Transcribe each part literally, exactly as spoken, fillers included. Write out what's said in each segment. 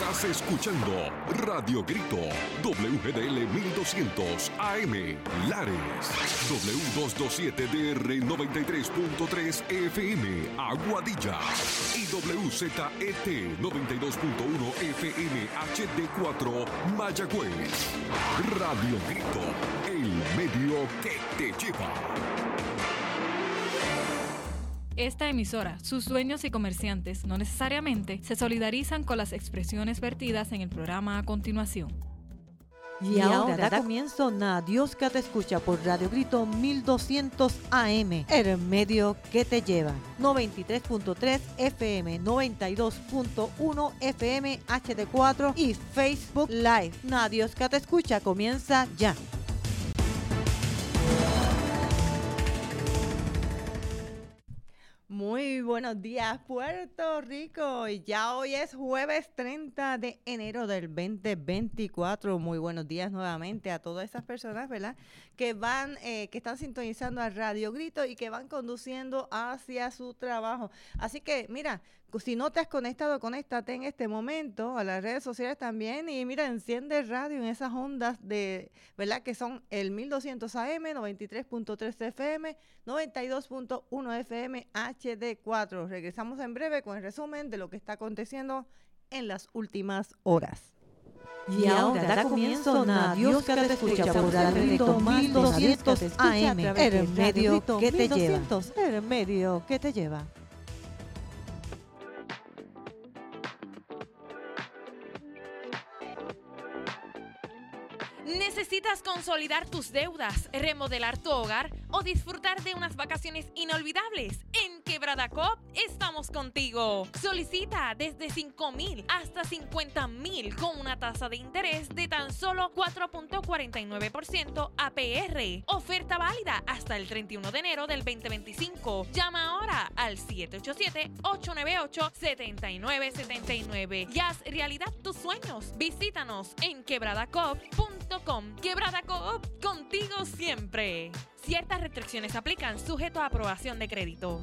Estás escuchando Radio Grito, W G D L mil doscientos A M, Lares, W doscientos veintisiete D R noventa y tres punto tres F M, Aguadilla, y W Z E T noventa y dos punto uno F M H D cuatro, Mayagüez. Radio Grito, el medio que te lleva. Esta emisora, sus dueños y comerciantes no necesariamente se solidarizan con las expresiones vertidas en el programa a continuación. Y ahora da comienzo Na Dios que te escucha por Radio Grito mil doscientos A M, el medio que te lleva. noventa y tres punto tres F M, noventa y dos punto uno F M H D cuatro y Facebook Live. Na Dios que te escucha comienza ya. Muy buenos días, Puerto Rico. Y ya hoy es jueves treinta de enero del veinte veinticuatro. Muy buenos días nuevamente a todas esas personas, ¿verdad? Que van, eh, que están sintonizando a Radio Grito y que van conduciendo hacia su trabajo. Así que, mira, si no te has conectado, conéctate en este momento a las redes sociales también. Y mira, enciende radio en esas ondas de, ¿verdad? Que son el mil doscientos A M, noventa y tres punto tres F M, noventa y dos punto uno F M H D cuatro. Regresamos en breve con el resumen de lo que está aconteciendo en las últimas horas. Y ahora da comienzo Na Dios que te escucha por Radio Grito mil doscientos A M, el medio que te lleva. El medio que te lleva. ¿Necesitas consolidar tus deudas, remodelar tu hogar o disfrutar de unas vacaciones inolvidables? En Quebrada Coop estamos contigo. Solicita desde cinco mil hasta cincuenta mil con una tasa de interés de tan solo cuatro punto cuarenta y nueve por ciento A P R. Oferta válida hasta el treinta y uno de enero del veinte veinticinco. Llama ahora al siete ocho siete, ocho nueve ocho, siete nueve siete nueve y haz realidad tus sueños. Visítanos en quebrada coop punto com. Quebrada Coop, contigo siempre. Ciertas restricciones aplican, sujeto a aprobación de crédito.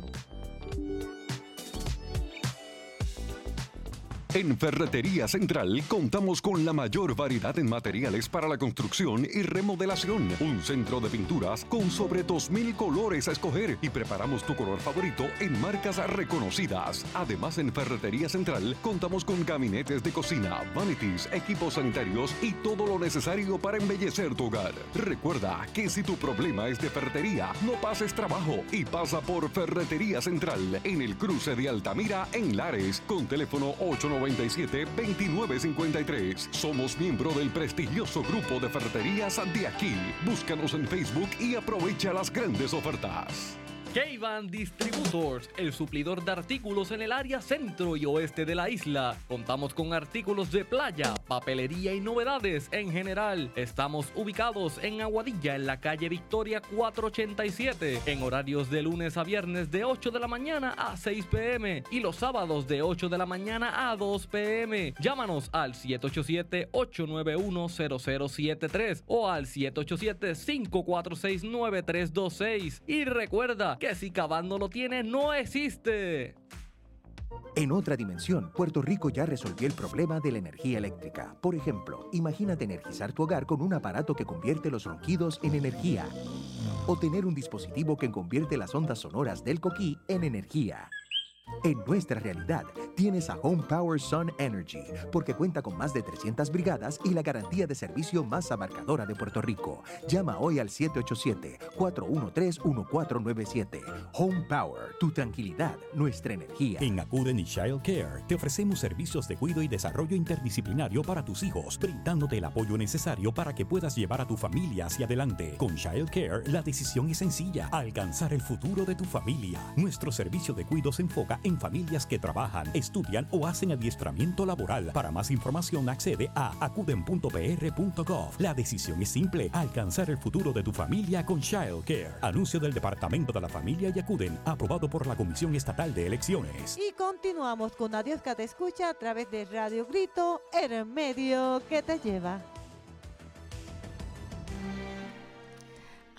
En Ferretería Central contamos con la mayor variedad en materiales para la construcción y remodelación. Un centro de pinturas con sobre dos mil colores a escoger y preparamos tu color favorito en marcas reconocidas. Además, en Ferretería Central contamos con gabinetes de cocina, vanities, equipos sanitarios y todo lo necesario para embellecer tu hogar. Recuerda que si tu problema es de ferretería, no pases trabajo y pasa por Ferretería Central en el cruce de Altamira en Lares con teléfono ocho nueve siete, veintinueve cincuenta y tres. Somos miembro del prestigioso grupo de ferreterías de aquí. Búscanos en Facebook y aprovecha las grandes ofertas. K-Van Distributors, el suplidor de artículos en el área centro y oeste de la isla. Contamos con artículos de playa, papelería y novedades en general. Estamos ubicados en Aguadilla, en la calle Victoria cuatrocientos ochenta y siete, en horarios de lunes a viernes de ocho de la mañana a seis p m y los sábados de ocho de la mañana a dos p m Llámanos al siete ocho siete, ocho nueve uno, cero cero siete tres o al siete ocho siete, cinco cuatro seis, nueve tres dos seis. Y recuerda que si K-Van no lo tiene, no existe. En otra dimensión, Puerto Rico ya resolvió el problema de la energía eléctrica. Por ejemplo, imagínate energizar tu hogar con un aparato que convierte los ronquidos en energía. O tener un dispositivo que convierte las ondas sonoras del coquí en energía. En nuestra realidad, tienes a Home Power Sun Energy, porque cuenta con más de trescientas brigadas y la garantía de servicio más abarcadora de Puerto Rico. Llama hoy al siete ocho siete, cuatro uno tres, uno cuatro nueve siete. Home Power, tu tranquilidad, nuestra energía. En Acuden y Child Care te ofrecemos servicios de cuidado y desarrollo interdisciplinario para tus hijos, brindándote el apoyo necesario para que puedas llevar a tu familia hacia adelante. Con Child Care, la decisión es sencilla: alcanzar el futuro de tu familia. Nuestro servicio de cuidado se enfoca en familias que trabajan, estudian o hacen adiestramiento laboral. Para más información accede a acuden punto p r punto gov. La decisión es simple: alcanzar el futuro de tu familia con Child Care. Anuncio del Departamento de la Familia y Acuden, aprobado por la Comisión Estatal de Elecciones. Y continuamos con A Dios que te escucha a través de Radio Grito, el medio que te lleva. Ahora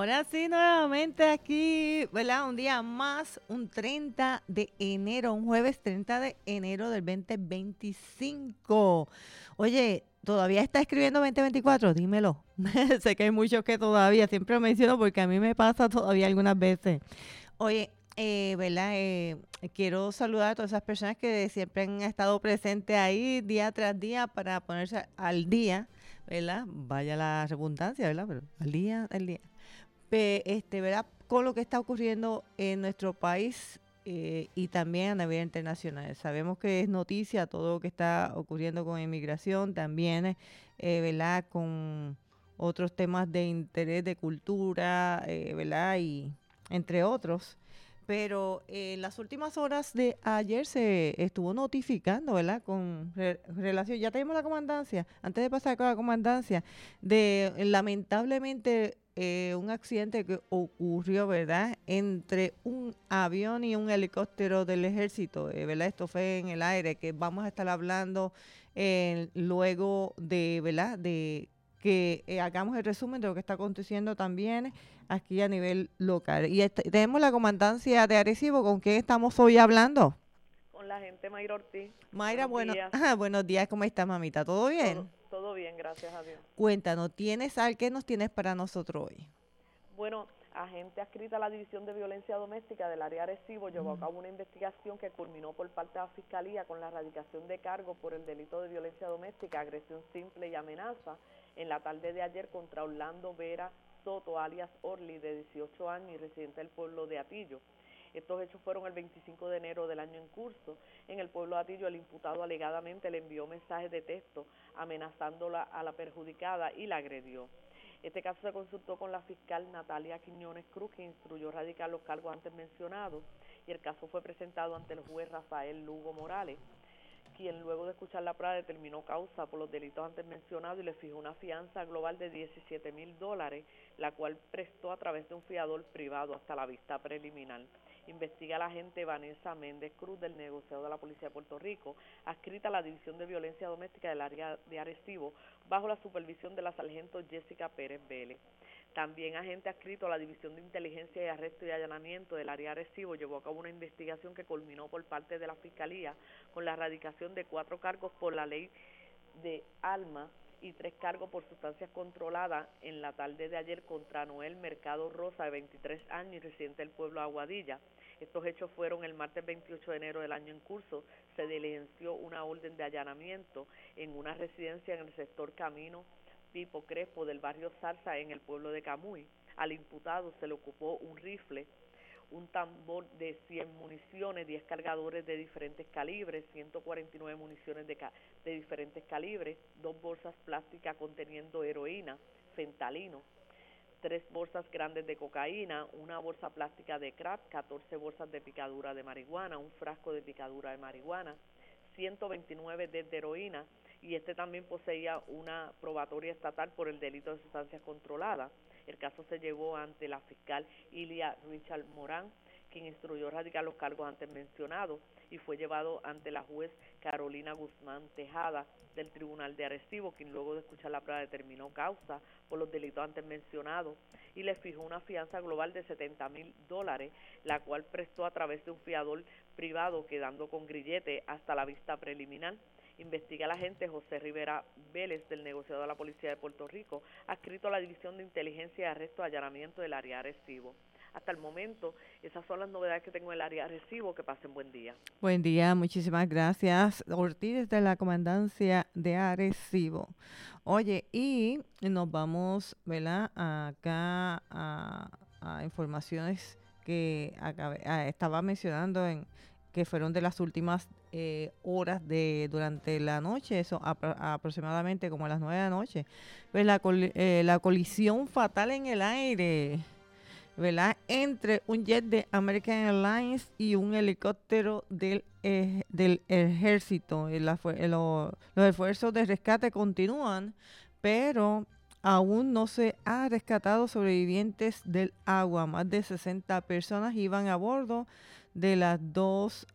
Ahora sí, nuevamente aquí, ¿verdad? Un día más, un treinta de enero, un jueves treinta de enero del veinte veinticinco. Oye, ¿todavía está escribiendo veinte veinticuatro? Dímelo. Sé que hay muchos que todavía, siempre lo menciono porque a mí me pasa todavía algunas veces. Oye, eh, ¿verdad? Eh, quiero saludar a todas esas personas que siempre han estado presentes ahí día tras día para ponerse al día, ¿verdad? Vaya la redundancia, ¿verdad? Pero al día, al día. Pe, este, ¿verdad? Con lo que está ocurriendo en nuestro país eh, y también a nivel internacional. Sabemos que es noticia todo lo que está ocurriendo con inmigración, también, eh, ¿verdad? Con otros temas de interés, de cultura, eh, ¿verdad? Y entre otros. Pero en eh, las últimas horas de ayer se estuvo notificando, ¿verdad? Con re, relación, ya tenemos la comandancia, antes de pasar con la comandancia, de lamentablemente eh, un accidente que ocurrió, ¿verdad? Entre un avión y un helicóptero del ejército, eh, ¿verdad? Esto fue en el aire, que vamos a estar hablando eh, luego de, ¿verdad? De que eh, hagamos el resumen de lo que está aconteciendo también aquí a nivel local. Y este, tenemos la comandancia de Arecibo. ¿Con quién estamos hoy hablando? Con la gente Mayra Ortiz. Mayra, buenos días. Bueno, ah, buenos días. ¿Cómo estás, mamita? ¿Todo bien? Todo, todo bien, gracias a Dios. Cuéntanos, ¿tienes al qué nos tienes para nosotros hoy? Bueno, agente adscrita a la División de Violencia Doméstica del área Arecibo llevó a cabo una investigación que culminó por parte de la Fiscalía con la erradicación de cargos por el delito de violencia doméstica, agresión simple y amenaza en la tarde de ayer contra Orlando Vera Soto, alias Orly, de dieciocho años y residente del pueblo de Atillo. Estos hechos fueron el veinticinco de enero del año en curso. En el pueblo de Atillo, el imputado alegadamente le envió mensajes de texto amenazándola a la perjudicada y la agredió. Este caso se consultó con la fiscal Natalia Quiñones Cruz, que instruyó radicar los cargos antes mencionados, y el caso fue presentado ante el juez Rafael Lugo Morales, quien luego de escuchar la prueba determinó causa por los delitos antes mencionados y le fijó una fianza global de diecisiete mil dólares, la cual prestó a través de un fiador privado hasta la vista preliminar. Investiga la agente Vanessa Méndez Cruz del negociado de la Policía de Puerto Rico, adscrita a la División de Violencia Doméstica del área de Arecibo, bajo la supervisión de la sargento Jessica Pérez Vélez. También agente adscrito a la División de Inteligencia y Arresto y Allanamiento del área de Arecibo llevó a cabo una investigación que culminó por parte de la Fiscalía con la erradicación de cuatro cargos por la ley de armas y tres cargos por sustancias controladas en la tarde de ayer contra Noel Mercado Rosa, de veintitrés años y residente del pueblo de Aguadilla. Estos hechos fueron el martes veintiocho de enero del año en curso. Se diligenció una orden de allanamiento en una residencia en el sector Camino Pipo Crespo del barrio Zarza en el pueblo de Camuy. Al imputado se le ocupó un rifle, un tambor de cien municiones, diez cargadores de diferentes calibres, ciento cuarenta y nueve municiones de, ca de diferentes calibres, dos bolsas plásticas conteniendo heroína, fentalino, tres bolsas grandes de cocaína, una bolsa plástica de crack, catorce bolsas de picadura de marihuana, un frasco de picadura de marihuana, ciento veintinueve de heroína, y este también poseía una probatoria estatal por el delito de sustancias controladas. El caso se llevó ante la fiscal Ilia Richard Morán, quien instruyó radicar los cargos antes mencionados, y fue llevado ante la juez Carolina Guzmán Tejada del Tribunal de Arecibo, quien luego de escuchar la prueba determinó causa por los delitos antes mencionados y le fijó una fianza global de setenta mil dólares, la cual prestó a través de un fiador privado, quedando con grillete hasta la vista preliminar. Investiga la agente José Rivera Vélez del negociado de la Policía de Puerto Rico, adscrito a la División de Inteligencia y Arresto y Allanamiento del área de Arecibo. Hasta el momento, esas son las novedades que tengo en el área de Arecibo. Que pasen buen día. Buen día, muchísimas gracias. Ortiz de la Comandancia de Arecibo. Oye, y nos vamos, ¿verdad? Acá a, a informaciones que acabé, a, estaba mencionando en que fueron de las últimas eh, horas de durante la noche, eso apro aproximadamente como a las nueve de la noche, pues la, col eh, la colisión fatal en el aire, ¿verdad? Entre un jet de American Airlines y un helicóptero del, eh, del ejército. El, el, lo, los esfuerzos de rescate continúan, pero aún no se ha rescatado sobrevivientes del agua. Más de sesenta personas iban a bordo de las dos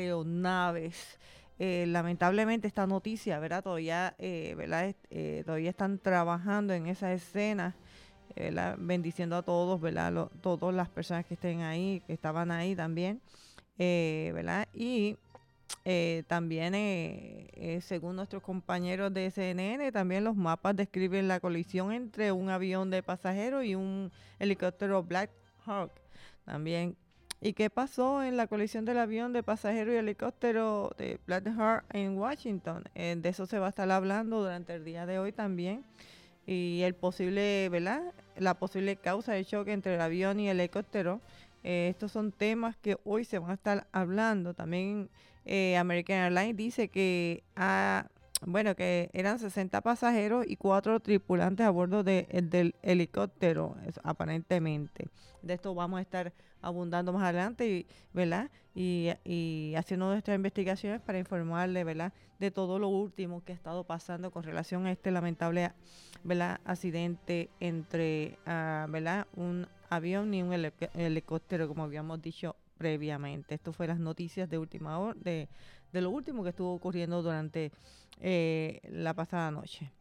aeronaves. Eh, lamentablemente esta noticia, ¿verdad? Todavía, eh, ¿verdad? Eh, todavía están trabajando en esa escena, ¿verdad? Bendiciendo a todos, ¿verdad? Lo, todas las personas que estén ahí, que estaban ahí también, eh, ¿verdad? Y eh, también, eh, eh, según nuestros compañeros de C N N, también los mapas describen la colisión entre un avión de pasajeros y un helicóptero Black Hawk. También. ¿Y qué pasó en la colisión del avión de pasajeros y helicóptero de Black Hawk en Washington? Eh, de eso se va a estar hablando durante el día de hoy también. Y el posible, ¿verdad? La posible causa de choque entre el avión y el helicóptero. Eh, estos son temas que hoy se van a estar hablando. También eh, American Airlines dice que ha, bueno, que eran sesenta pasajeros y cuatro tripulantes a bordo de, del helicóptero, eso, aparentemente. De esto vamos a estar abundando más adelante, y, ¿verdad? Y, y haciendo nuestras investigaciones para informarle, ¿verdad? De todo lo último que ha estado pasando con relación a este lamentable, ¿verdad? Accidente entre, uh, ¿verdad? Un avión y un helic- helicóptero, como habíamos dicho previamente. Esto fue las noticias de última hora, de, de lo último que estuvo ocurriendo durante eh, la pasada noche.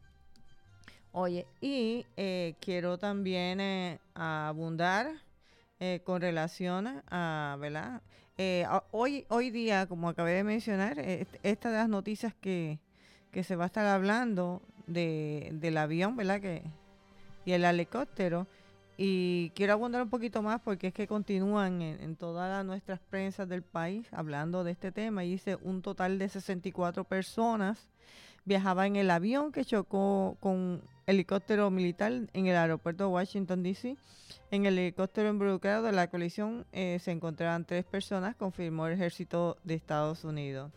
Oye, y eh, quiero también eh, abundar eh, con relación a, ¿verdad? Eh, a, hoy, hoy día, como acabé de mencionar, eh, esta de las noticias que, que se va a estar hablando de, del avión, ¿verdad? Que, y el helicóptero. Y quiero abundar un poquito más porque es que continúan en, en todas las, nuestras prensas del país hablando de este tema. Y dice un total de sesenta y cuatro personas viajaban en el avión que chocó con helicóptero militar en el aeropuerto de Washington, D C. En el helicóptero involucrado de la colisión eh, se encontraban tres personas, confirmó el ejército de Estados Unidos.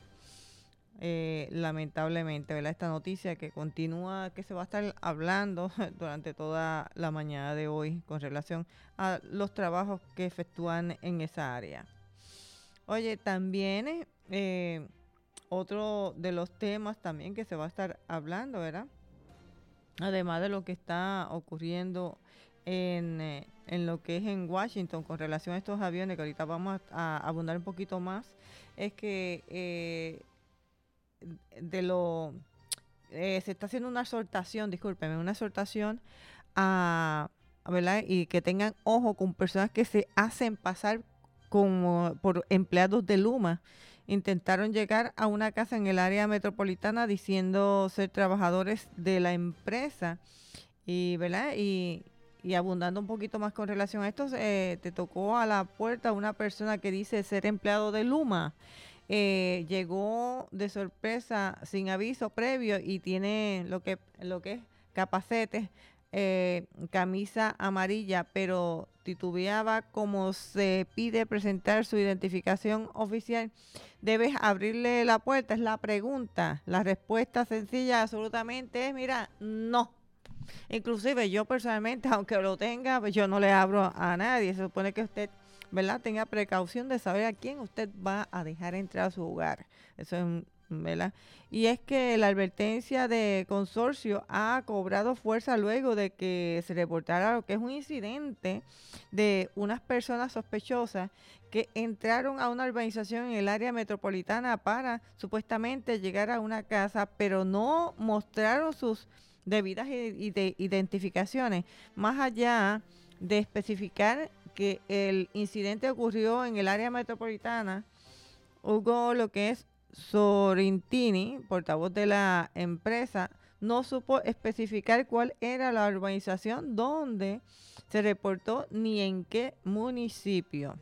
Eh, lamentablemente, ¿verdad? Esta noticia que continúa, que se va a estar hablando durante toda la mañana de hoy con relación a los trabajos que efectúan en esa área. Oye, también eh, otro de los temas también que se va a estar hablando, ¿verdad? Además de lo que está ocurriendo en, eh, en lo que es en Washington con relación a estos aviones, que ahorita vamos a, a abundar un poquito más, es que eh, de lo eh, se está haciendo una exhortación, discúlpeme, una exhortación a, ¿verdad? Y que tengan ojo con personas que se hacen pasar como por empleados de Luma. Intentaron llegar a una casa en el área metropolitana diciendo ser trabajadores de la empresa y, ¿verdad? Y, y abundando un poquito más con relación a esto, eh, te tocó a la puerta una persona que dice ser empleado de Luma. Eh, llegó de sorpresa sin aviso previo y tiene lo que lo que es capacetes, eh, camisa amarilla, pero titubeaba como se pide presentar su identificación oficial. Debes abrirle la puerta, es la pregunta. La respuesta sencilla absolutamente es, mira, no. Inclusive yo personalmente, aunque lo tenga, yo no le abro a nadie. Se supone que usted, ¿verdad?, tenga precaución de saber a quién usted va a dejar entrar a su hogar. Eso es, ¿verdad? Y es que la advertencia de consorcio ha cobrado fuerza luego de que se reportara lo que es un incidente de unas personas sospechosas que entraron a una urbanización en el área metropolitana para supuestamente llegar a una casa, pero no mostraron sus debidas identificaciones, más allá de especificar que el incidente ocurrió en el área metropolitana. Hugo, lo que es Sorrentini, portavoz de la empresa, no supo especificar cuál era la urbanización donde se reportó ni en qué municipio.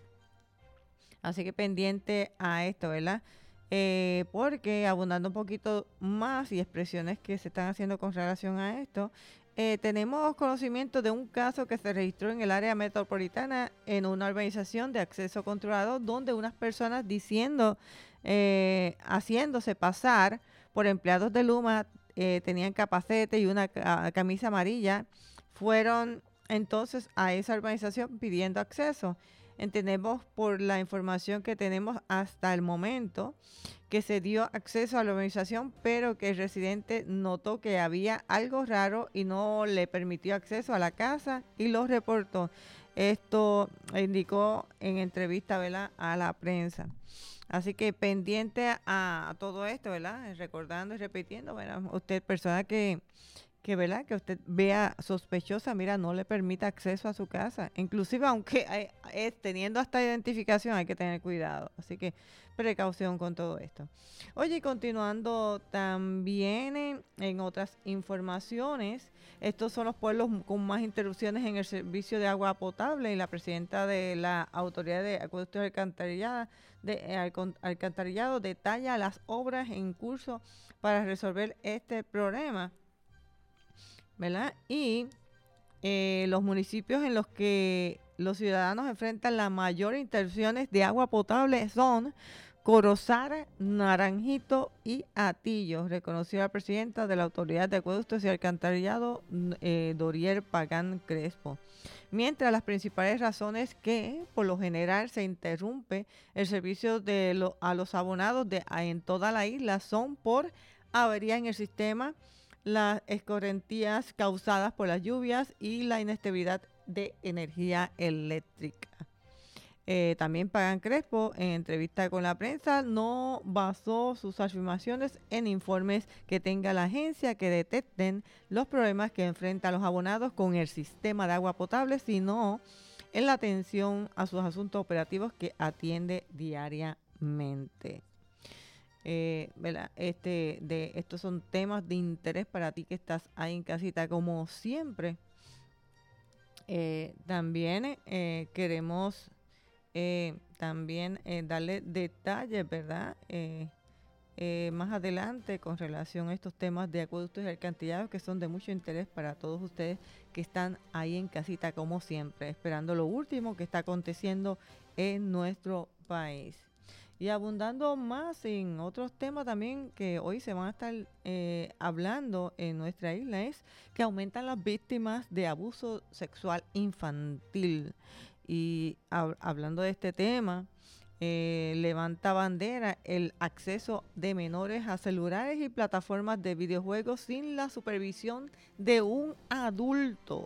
Así que pendiente a esto, ¿verdad? Eh, porque abundando un poquito más y expresiones que se están haciendo con relación a esto, eh, tenemos conocimiento de un caso que se registró en el área metropolitana en una urbanización de acceso controlado donde unas personas diciendo, eh, haciéndose pasar por empleados de Luma, eh, tenían capacete y una ca- camisa amarilla, fueron entonces a esa urbanización pidiendo acceso. Entendemos por la información que tenemos hasta el momento que se dio acceso a la urbanización, pero que el residente notó que había algo raro y no le permitió acceso a la casa y lo reportó. Esto indicó en entrevista, ¿verdad?, a la prensa. Así que pendiente a, a todo esto, ¿verdad? Recordando y repitiendo, ¿verdad? Usted, persona que, que, ¿verdad? Que usted vea sospechosa, mira, no le permita acceso a su casa. Inclusive, aunque hay, es, teniendo hasta identificación, hay que tener cuidado. Así que precaución con todo esto. Oye, continuando también en, en otras informaciones, estos son los pueblos con más interrupciones en el servicio de agua potable y la presidenta de la Autoridad de Acueductos y Alcantarillado, de, eh, Alcantarillado detalla las obras en curso para resolver este problema, ¿verdad? Y eh, los municipios en los que los ciudadanos enfrentan las mayores interrupciones de agua potable son Corozal, Naranjito y Atillo, reconoció la presidenta de la Autoridad de Acueductos y Alcantarillado, eh, Dorier Pagán Crespo. Mientras las principales razones que, por lo general, se interrumpe el servicio de lo, a los abonados de, a, en toda la isla son por avería en el sistema, las escorrentías causadas por las lluvias y la inestabilidad de energía eléctrica. Eh, también Pagán Crespo, en entrevista con la prensa, no basó sus afirmaciones en informes que tenga la agencia que detecten los problemas que enfrentan los abonados con el sistema de agua potable, sino en la atención a sus asuntos operativos que atiende diariamente. Eh, ¿verdad? Este, de, estos son temas de interés para ti que estás ahí en casita, como siempre. Eh, también eh, queremos eh, también eh, darle detalles, ¿verdad? Eh, eh, más adelante con relación a estos temas de acueductos y alcantarillados que son de mucho interés para todos ustedes que están ahí en casita, como siempre, esperando lo último que está aconteciendo en nuestro país. Y abundando más en otros temas también que hoy se van a estar eh, hablando en nuestra isla, es que aumentan las víctimas de abuso sexual infantil. Y hab- hablando de este tema, eh, levanta bandera el acceso de menores a celulares y plataformas de videojuegos sin la supervisión de un adulto.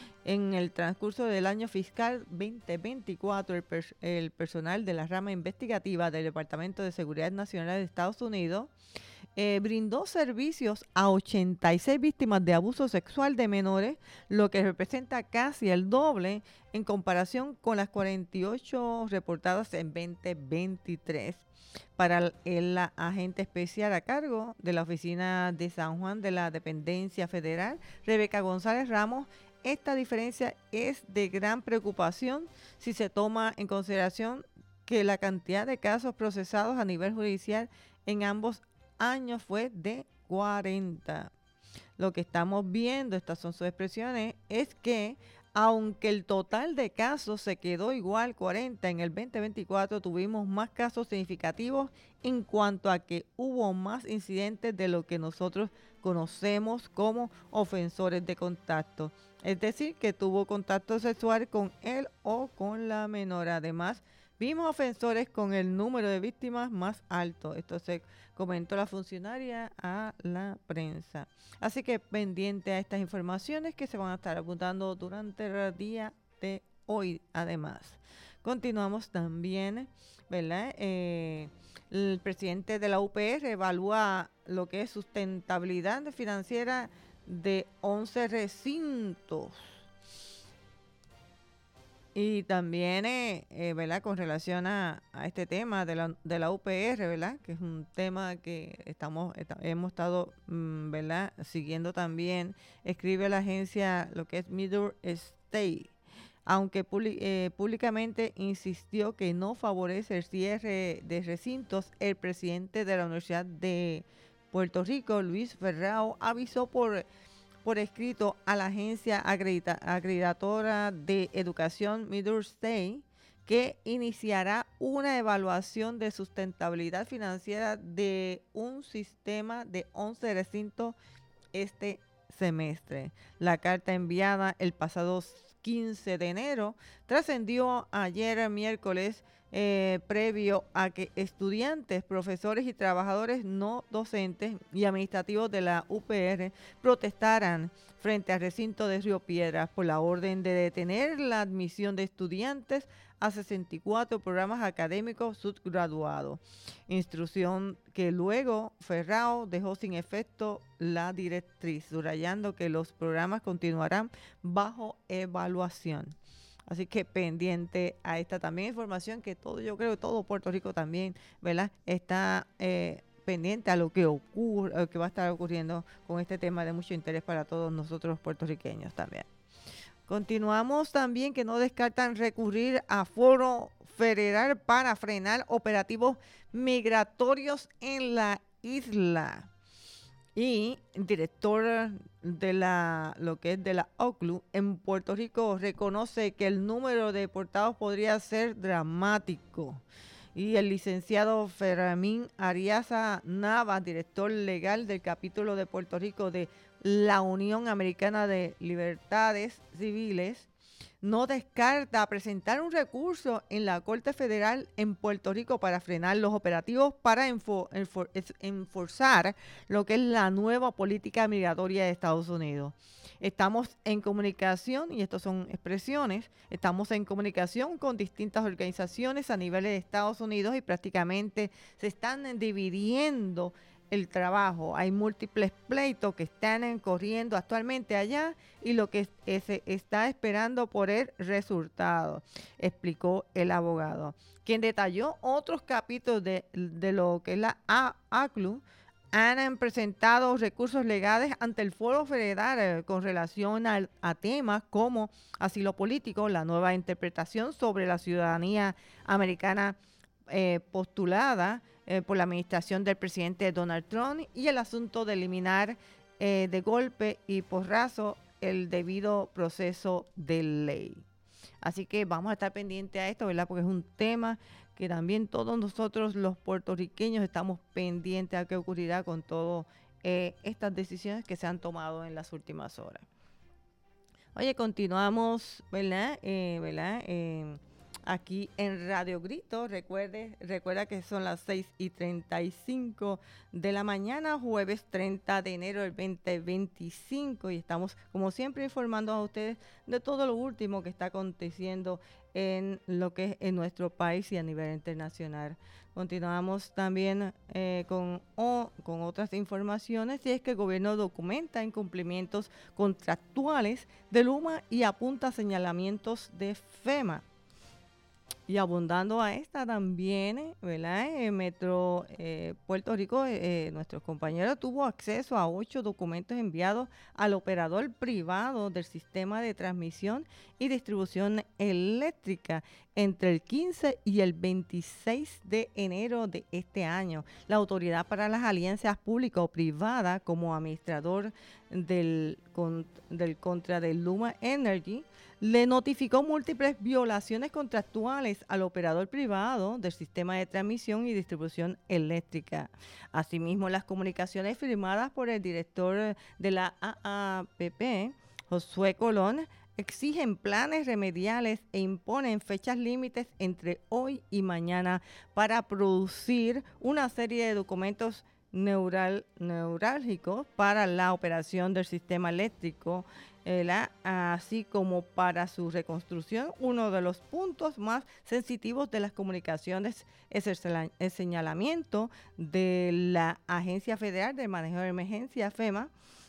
En el transcurso del año fiscal veinte veinticuatro, el, pers- el personal de la rama investigativa del Departamento de Seguridad Nacional de Estados Unidos eh, brindó servicios a ochenta y seis víctimas de abuso sexual de menores, lo que representa casi el doble en comparación con las cuarenta y ocho reportadas en veinte veintitrés. Para el, el agente especial a cargo de la Oficina de San Juan de la Dependencia Federal, Rebeca González Ramos, esta diferencia es de gran preocupación si se toma en consideración que la cantidad de casos procesados a nivel judicial en ambos años fue de cuarenta. Lo que estamos viendo, estas son sus expresiones, es que aunque el total de casos se quedó igual, cuarenta, en el veinte veinticuatro tuvimos más casos significativos en cuanto a que hubo más incidentes de lo que nosotros conocemos como ofensores de contacto. Es decir, que tuvo contacto sexual con él o con la menor. Además, vimos ofensores con el número de víctimas más alto. Esto se comentó la funcionaria a la prensa. Así que pendiente a estas informaciones que se van a estar apuntando durante el día de hoy. Además, continuamos también, ¿verdad? Eh, el presidente de la U P R evalúa lo que es sustentabilidad financiera de once recintos. Y también, eh, eh, ¿verdad? Con relación a, a este tema de la, de la U P R, ¿verdad? Que es un tema que estamos está, hemos estado, mm, ¿verdad? Siguiendo también. Escribe la agencia lo que es Middle State, aunque publi- eh, públicamente insistió que no favorece el cierre de recintos. El presidente de la Universidad de Puerto Rico, Luis Ferrao, avisó por por escrito a la agencia acredita, acreditadora de educación Middle State que iniciará una evaluación de sustentabilidad financiera de un sistema de once recintos este semestre. La carta enviada el pasado quince de enero trascendió ayer miércoles eh, previo a que estudiantes, profesores y trabajadores no docentes y administrativos de la U P R protestaran frente al recinto de Río Piedras por la orden de detener la admisión de estudiantes a sesenta y cuatro programas académicos subgraduados, instrucción que luego Ferrao dejó sin efecto la directriz, subrayando que los programas continuarán bajo evaluación. Así que pendiente a esta también información que todo, yo creo que todo Puerto Rico también, ¿verdad?, está eh, pendiente a lo que ocurre, lo que va a estar ocurriendo con este tema de mucho interés para todos nosotros puertorriqueños también. Continuamos también que no descartan recurrir a foro federal para frenar operativos migratorios en la isla. Y el director de la lo que es de la O C L U en Puerto Rico reconoce que el número de deportados podría ser dramático. Y el licenciado Fermín Ariaza Navas, director legal del capítulo de Puerto Rico de la Unión Americana de Libertades Civiles, no descarta presentar un recurso en la Corte Federal en Puerto Rico para frenar los operativos para enfo, enfor, enforzar lo que es la nueva política migratoria de Estados Unidos. Estamos en comunicación, y estas son expresiones, estamos en comunicación con distintas organizaciones a nivel de Estados Unidos y prácticamente se están dividiendo el trabajo. Hay múltiples pleitos que están corriendo actualmente allá y lo que se está esperando por el resultado, explicó el abogado, quien detalló otros capítulos de, de lo que es la O C L U. Han presentado recursos legales ante el Foro Federal eh, con relación a, a temas como asilo político, la nueva interpretación sobre la ciudadanía americana eh, postulada eh, por la administración del presidente Donald Trump y el asunto de eliminar eh, de golpe y porrazo el debido proceso de ley. Así que vamos a estar pendientes a esto, ¿verdad? Porque es un tema que también todos nosotros los puertorriqueños estamos pendientes a qué ocurrirá con todas eh, estas decisiones que se han tomado en las últimas horas. Oye, continuamos, ¿verdad? Eh, ¿verdad? Eh, aquí en Radio Grito. Recuerde, recuerda que son las seis y treinta y cinco de la mañana, jueves treinta de enero del veinte veinticinco, y estamos, como siempre, informando a ustedes de todo lo último que está aconteciendo en lo que es en nuestro país y a nivel internacional. Continuamos también eh, con, o, con otras informaciones, y es que el gobierno documenta incumplimientos contractuales de Luma y apunta señalamientos de FEMA. Y abundando a esta también, ¿verdad? En Metro eh, Puerto Rico, eh, nuestro compañero tuvo acceso a ocho documentos enviados al operador privado del sistema de transmisión y distribución eléctrica entre el quince y el veintiséis de enero de este año. La Autoridad para las Alianzas Público-Privadas, como administrador del, con, del contra del Luma Energy, le notificó múltiples violaciones contractuales al operador privado del sistema de transmisión y distribución eléctrica. Asimismo, las comunicaciones firmadas por el director de la A A P P, Josué Colón, exigen planes remediales e imponen fechas límites entre hoy y mañana para producir una serie de documentos neural, neurálgicos para la operación del sistema eléctrico, eh, la, así como para su reconstrucción. Uno de los puntos más sensitivos de las comunicaciones es el, el señalamiento de la Agencia Federal del Manejo de Emergencia, FEMA,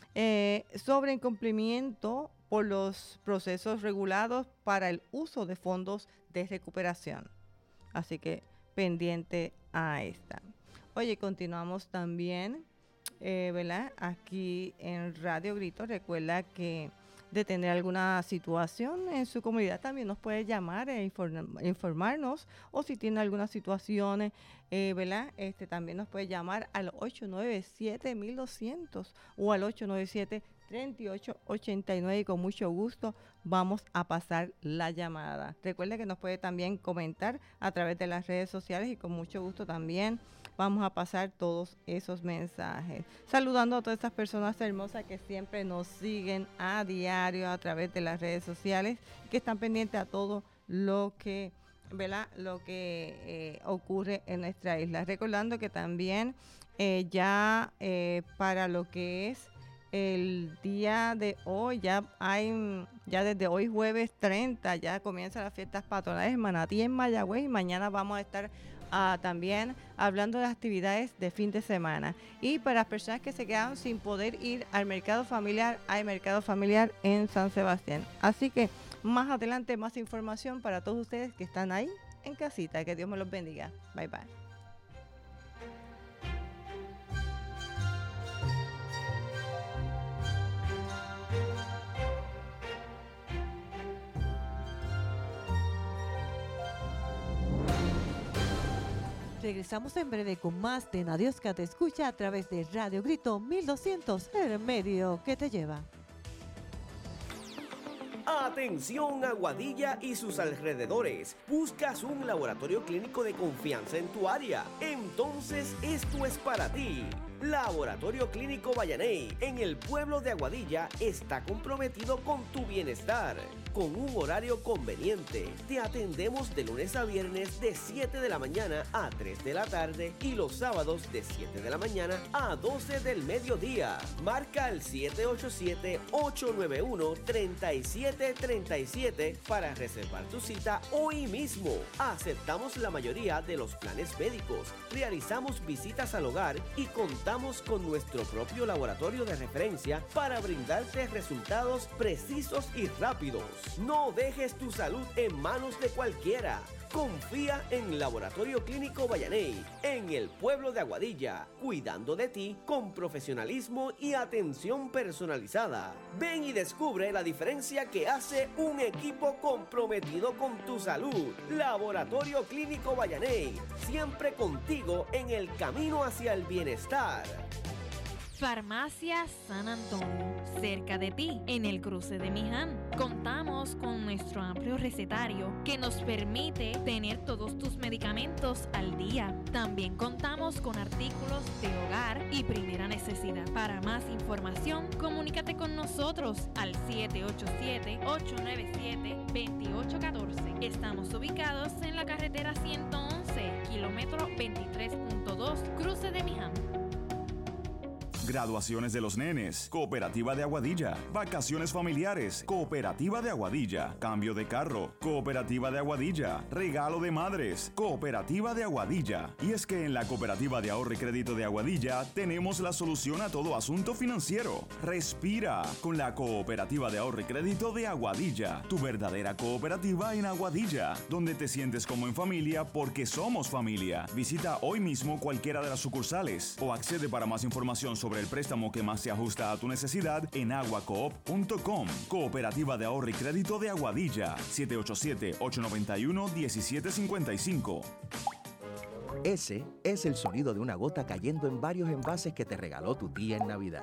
eh, sobre incumplimiento por los procesos regulados para el uso de fondos de recuperación. Así que pendiente a esta. Oye, continuamos también, eh, ¿verdad? Aquí en Radio Grito. Recuerda que de tener alguna situación en su comunidad también nos puede llamar e inform- informarnos, o si tiene alguna situación, eh, ¿verdad? Este, también nos puede llamar al ocho nueve siete mil doscientos o al ocho nueve siete treinta y ocho ochenta y nueve, y con mucho gusto vamos a pasar la llamada. Recuerde que nos puede también comentar a través de las redes sociales, y con mucho gusto también vamos a pasar todos esos mensajes. Saludando a todas estas personas hermosas que siempre nos siguen a diario a través de las redes sociales, que están pendientes a todo lo que ¿verdad?, lo que eh, ocurre en nuestra isla. Recordando que también eh, ya eh, para lo que es el día de hoy, ya hay, ya desde hoy jueves treinta, ya comienzan las fiestas patronales en Manatí, en Mayagüez, y mañana vamos a estar uh, también hablando de las actividades de fin de semana. Y para las personas que se quedaron sin poder ir al mercado familiar, hay mercado familiar en San Sebastián. Así que más adelante más información para todos ustedes que están ahí en casita. Que Dios me los bendiga. Bye bye. Regresamos en breve con más de Nadiosca Te Escucha a través de Radio Grito mil doscientos, el medio que te lleva. Atención Aguadilla y sus alrededores. ¿Buscas un laboratorio clínico de confianza en tu área? Entonces esto es para ti. Laboratorio Clínico Vallaney en el pueblo de Aguadilla está comprometido con tu bienestar. Con un horario conveniente, te atendemos de lunes a viernes de siete de la mañana a tres de la tarde y los sábados de siete de la mañana a doce del mediodía. Marca el siete ocho siete, ocho nueve uno, tres siete tres siete para reservar tu cita hoy mismo. Aceptamos la mayoría de los planes médicos, realizamos visitas al hogar y contamos con nuestro propio laboratorio de referencia para brindarte resultados precisos y rápidos. No dejes tu salud en manos de cualquiera. Confía en Laboratorio Clínico Vallaney, en el pueblo de Aguadilla, cuidando de ti con profesionalismo y atención personalizada. Ven y descubre la diferencia que hace un equipo comprometido con tu salud. Laboratorio Clínico Vallaney, siempre contigo en el camino hacia el bienestar. Farmacia San Antonio, cerca de ti, en el cruce de Miján. Contamos con nuestro amplio recetario que nos permite tener todos tus medicamentos al día. También contamos con artículos de hogar y primera necesidad. Para más información, comunícate con nosotros al siete ocho siete, ocho nueve siete, dos ocho uno cuatro. Estamos ubicados en la carretera ciento once, kilómetro veintitrés punto dos, cruce de Miján. Graduaciones de los nenes, Cooperativa de Aguadilla. Vacaciones familiares, Cooperativa de Aguadilla. Cambio de carro, Cooperativa de Aguadilla. Regalo de madres, Cooperativa de Aguadilla. Y es que en la Cooperativa de Ahorro y Crédito de Aguadilla tenemos la solución a todo asunto financiero. Respira con la Cooperativa de Ahorro y Crédito de Aguadilla, tu verdadera cooperativa en Aguadilla, donde te sientes como en familia porque somos familia. Visita hoy mismo cualquiera de las sucursales o accede para más información sobre el préstamo que más se ajusta a tu necesidad en aguacoop punto com. Cooperativa de Ahorro y Crédito de Aguadilla, siete ocho siete, ocho nueve uno, uno siete cinco cinco. Ese es el sonido de una gota cayendo en varios envases que te regaló tu tía en Navidad.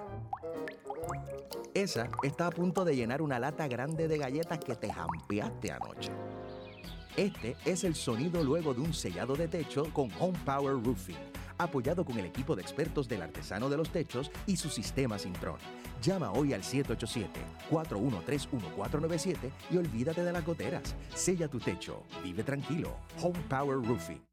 Esa está a punto de llenar una lata grande de galletas que te jampeaste anoche. Este es el sonido luego de un sellado de techo con Home Power Roofing, apoyado con el equipo de expertos del artesano de los techos y su sistema Sintron. Llama hoy al siete ocho siete, cuatro uno tres, uno cuatro nueve siete y olvídate de las goteras. Sella tu techo. Vive tranquilo. Home Power Roofing.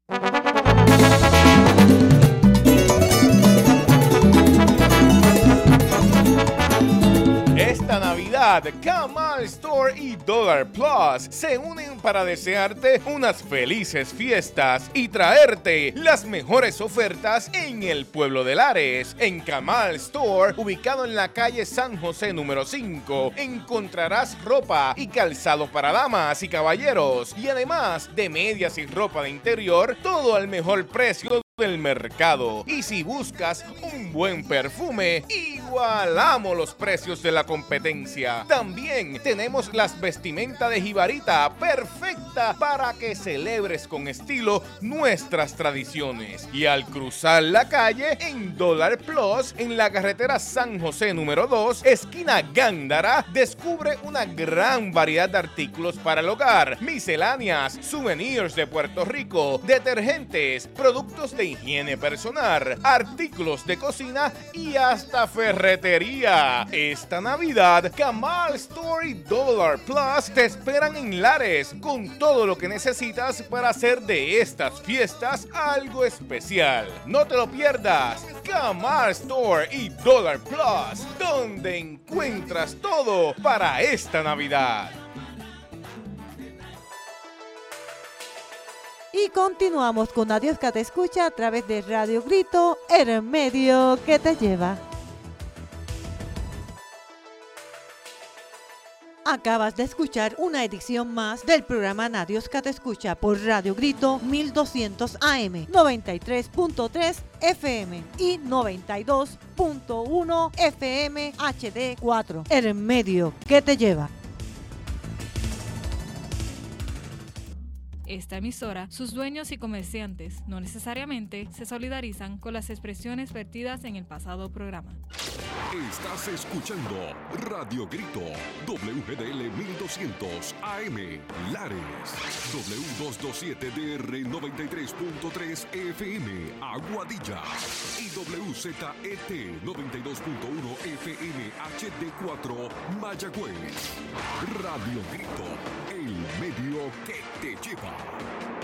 Esta Navidad, Kamal Store y Dollar Plus se unen para desearte unas felices fiestas y traerte las mejores ofertas en el pueblo de Lares. En Kamal Store, ubicado en la calle San José número cinco, encontrarás ropa y calzado para damas y caballeros y además de medias y ropa de interior, todo al mejor precio del mercado. Y si buscas un buen perfume, igualamos los precios de la competencia. También tenemos las vestimentas de jibarita, perfecta para que celebres con estilo nuestras tradiciones. Y al cruzar la calle en Dollar Plus, en la carretera San José número dos, esquina Gándara, descubre una gran variedad de artículos para el hogar, misceláneas, souvenirs de Puerto Rico, detergentes, productos de higiene personal, artículos de cocina y hasta ferretería. Esta Navidad, Kamal Store y Dollar Plus te esperan en Lares con todo lo que necesitas para hacer de estas fiestas algo especial. No te lo pierdas. Camar Store y Dollar Plus, donde encuentras todo para esta Navidad. Y continuamos con Adiós que te escucha a través de Radio Grito, el medio que te lleva. Acabas de escuchar una edición más del programa Nadios que te escucha por Radio Grito mil doscientos A M, noventa y tres punto tres F M y noventa y dos punto uno F M H D cuatro, el medio que te lleva. Esta emisora, sus dueños y comerciantes no necesariamente se solidarizan con las expresiones vertidas en el pasado programa. Estás escuchando Radio Grito, W G D L mil doscientos A M, Lares, W doscientos veintisiete D R noventa y tres punto tres F M, Aguadilla, y W Z E T noventa y dos punto uno F M H D cuatro, Mayagüez. Radio Grito, el medio que te lleva.